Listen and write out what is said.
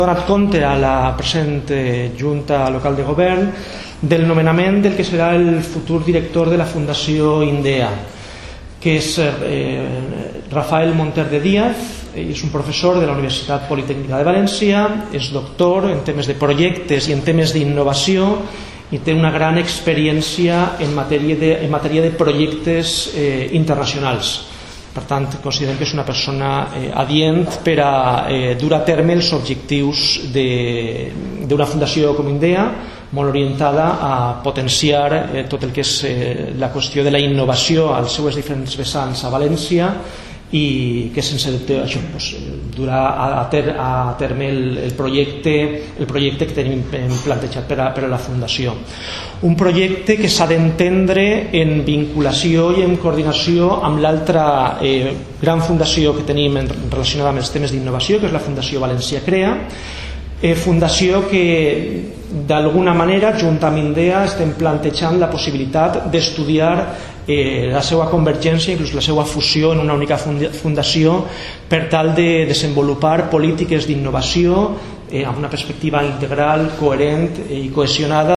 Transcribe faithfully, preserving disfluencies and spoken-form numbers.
donat compte a la present Junta Local de Govern del nomenament del que serà el futur director de la Fundació INDEA, que és eh, Rafael Monterde Díaz. És un professor de la Universitat Politècnica de València, és doctor en temes de projectes i en temes d'innovació i té una gran experiència en matèria de, en matèria de projectes eh, internacionals. Per tant, considerem que és una persona eh, adient per a eh, dur a terme els objectius d'una fundació com INDEA, molt orientada a potenciar eh, tot el que és eh, la qüestió de la innovació als seus diferents vessants a València, i que sense dubte això doncs, durà a, ter, a terme el, el, projecte, el projecte que tenim plantejat per a, per a la Fundació. Un projecte que s'ha d'entendre en vinculació i en coordinació amb l'altra eh, gran fundació que tenim en, relacionada amb els temes d'innovació, que és la Fundació València Crea, eh, fundació que d'alguna manera, junt amb INDEA, estem plantejant la possibilitat d'estudiar eh, la seva convergència, inclús la seva fusió en una única fundació, per tal de desenvolupar polítiques d'innovació eh, amb una perspectiva integral, coherent i cohesionada